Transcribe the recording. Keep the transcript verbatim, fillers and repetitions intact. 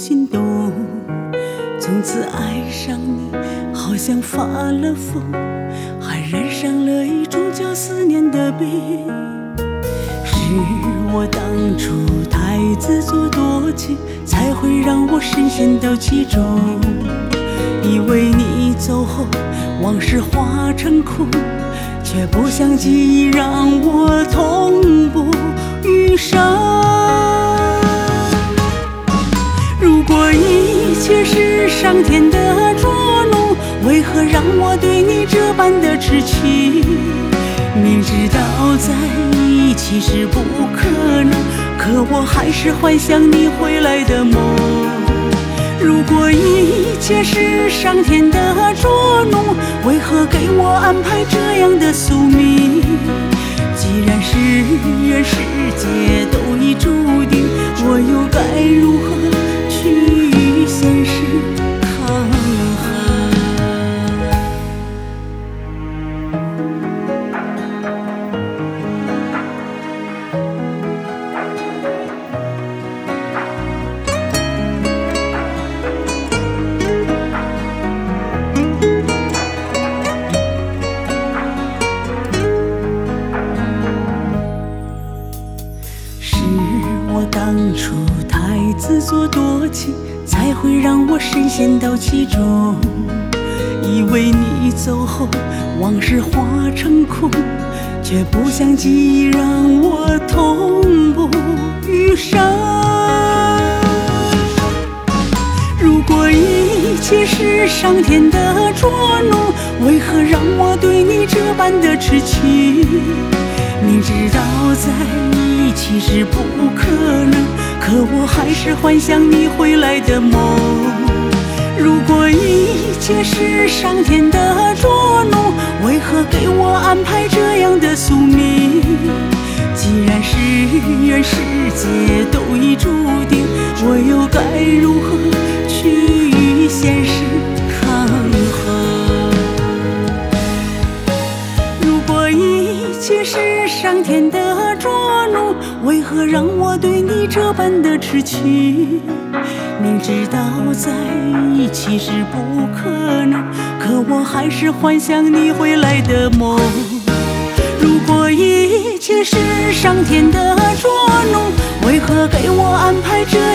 心动。从此爱上你，好像发了疯，还染上了一种叫思念的病。是我当初太自作多情，才会让我深陷到其中。以为你走后，往事化成空，却不想记忆让我痛不欲生。如果一切是上天的捉弄，为何让我对你这般的痴情？明知道在一起是不可能，可我还是幻想你回来的梦。如果一切是上天的捉弄，为何给我安排这样的宿命？既然是缘，世界都已注定，我又该如何去与现实抗衡？当初太自作多情，才会让我深陷到其中。以为你走后，往事化成空，却不想记忆让我痛不欲生。如果一切是上天的捉弄，为何让我对你这般的痴情？明知道在一起是不可能，可我还是幻想你回来的梦。如果一切是上天的捉弄，为何给我安排这样的宿命？既然是缘，世界都已注定，我又该如何去与现实抗衡？如果一切是上天的捉弄，为何让我对你这般的痴情？明知道在一起是不可能，可我还是幻想你回来的梦。如果一切是上天的捉弄，为何给我安排这